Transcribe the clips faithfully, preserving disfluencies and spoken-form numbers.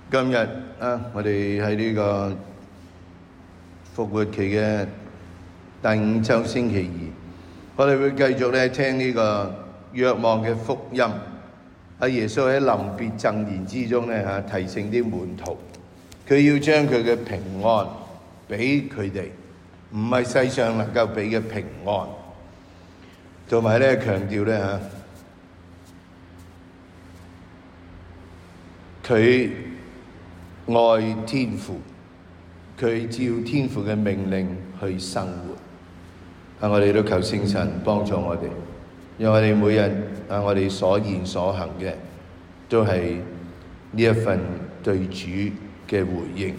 今日啊，我哋喺呢個復活期嘅第五週星期二，我哋會繼續咧聽呢個若望嘅福音。阿耶穌喺臨別贈言之中咧嚇提醒啲門徒，佢要將佢嘅平安俾佢哋，唔係世上能夠俾嘅平安。同埋咧強調咧嚇，佢愛天父，佢照天父嘅命令去生活。啊，我哋都求聖神幫助我哋，讓我哋每日啊，我哋所言所行嘅都係呢一份對主嘅回應。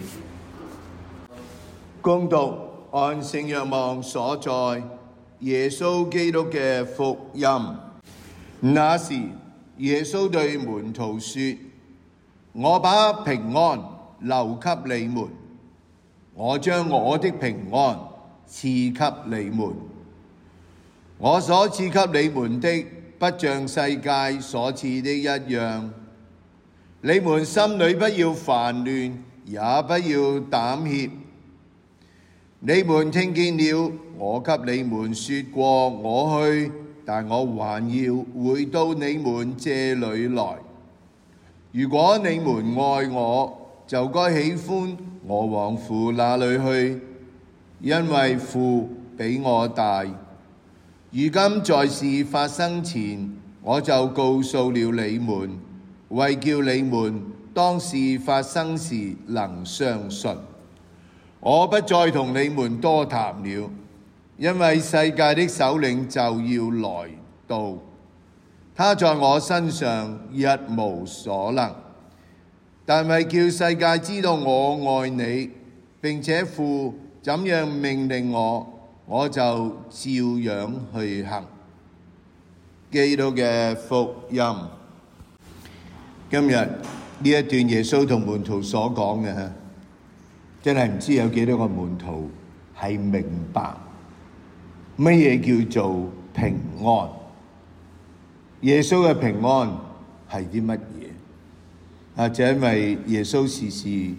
恭讀按聖若望所在耶穌基督嘅福音。那時，耶穌對門徒說：我把平安留給你們，我將我的平安賜給你們。我所賜給你們的，不像世界所賜的一樣。你們心裏不要煩亂，也不要膽怯。你們聽見了，我給你們說過，我去，但我還要回到你們這裏來。如果你們愛我，就該喜歡我往父那裏去，因為父比我大。如今在事發生前，我就告訴了你們，為叫你們當事發生時能相信。我不再同你們多談了，因為世界的首領就要來到，他在我身上一無所能，但為叫世界知道我愛你，並且父怎樣命令我，我就照樣去行。基督嘅福音。今日呢一段耶穌同門徒所講嘅，真係唔知有幾多個門徒係明白乜嘢叫做平安。耶穌嘅平安係啲乜嘢？啊，就因為耶穌時時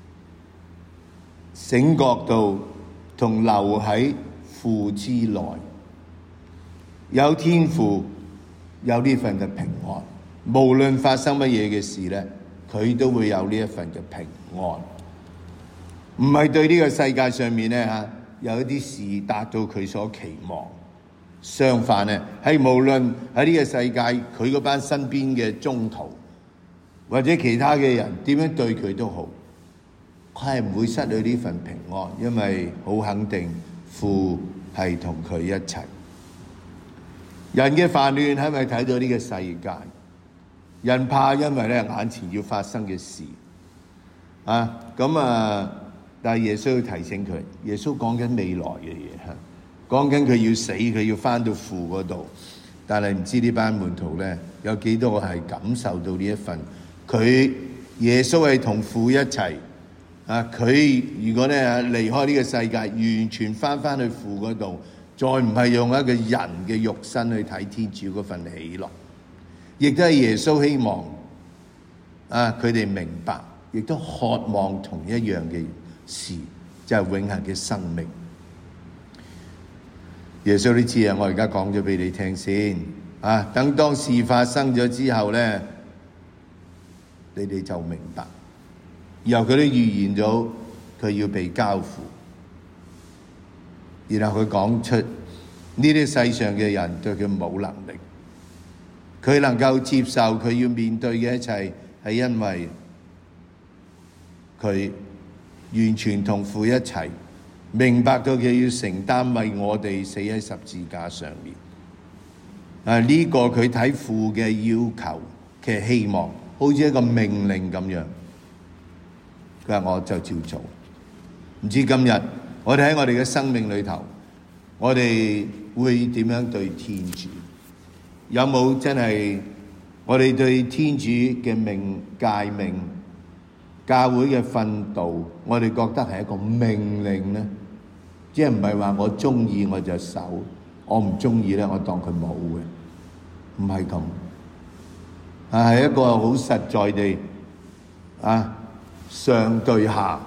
醒覺到同留喺父之內，有天父，有呢份嘅平安。無論發生乜嘢嘅事咧，佢都會有呢一份嘅平安。唔係對呢個世界上面咧嚇有一啲事達到佢所期望，相反咧係無論喺呢個世界佢嗰班身邊嘅宗徒或者其他嘅人點樣對佢都好，佢係唔會失去呢份平安，因為好肯定父係同佢一齊。人嘅煩亂係咪睇到呢個世界？人怕因為咧眼前要發生嘅事啊，咁啊。但係耶穌要提醒佢，耶穌講緊未來嘅嘢嚇，講緊佢要死，佢要返到父嗰度。但係唔知呢班門徒咧，有幾多個係感受到呢一份？佢耶穌係同父一齊啊！佢如果咧離開呢個世界，完全返返去父嗰度，再唔係用一個人嘅肉身去睇天主嗰份喜樂，亦都係耶穌希望啊佢哋明白，亦都渴望同一樣嘅事，就係、是、永恆嘅生命。耶穌呢次啊，我而家講咗俾你聽先啊，等當事發生咗之後咧，你哋就明白。然後佢都預言咗佢要被交付，然後佢講出呢啲世上嘅人對佢冇能力，佢能夠接受佢要面對嘅一切，係因為佢完全同父一齊，明白到佢要承擔為我哋死喺十字架上面。啊，呢、這個佢睇父嘅要求嘅希望，好似一個命令咁樣。佢話我就照做。唔知今日我哋喺我哋嘅生命裏頭，我哋會點樣對天主？有冇真係我哋對天主嘅命誡命？教會嘅訓導，我哋覺得係一個命令咧，即係唔係話我中意我就守，我唔中意咧，我當佢冇嘅，唔係咁。啊，係一個好實在地啊， 上對下，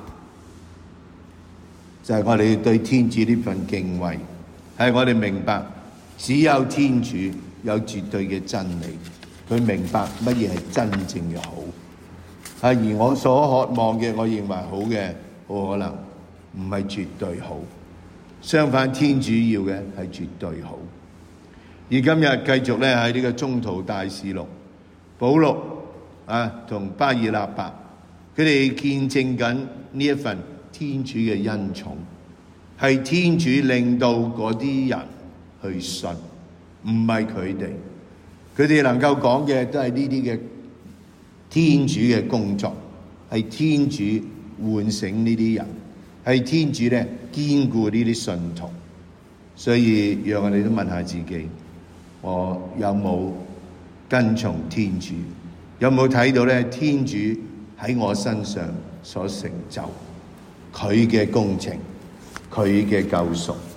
就係我哋對天主呢份敬畏，係我哋明白只有天主有絕對嘅真理，佢明白乜嘢係真正嘅好。而我所渴望嘅，我認為好嘅，好可能唔係絕對好。相反，天主要嘅係絕對好。而今日繼續咧喺呢個宗徒大事錄，保祿啊同巴爾納伯，佢哋見證緊呢一份天主嘅恩寵，係天主令到嗰啲人去信，唔係佢哋。佢哋能夠講嘅都係呢啲嘅天主嘅工作，係天主喚醒呢啲人，係天主咧堅固呢啲信徒。所以讓我哋都問下自己，我有冇跟從天主？有冇睇到咧天主喺我身上所成就佢嘅工程，佢嘅救贖？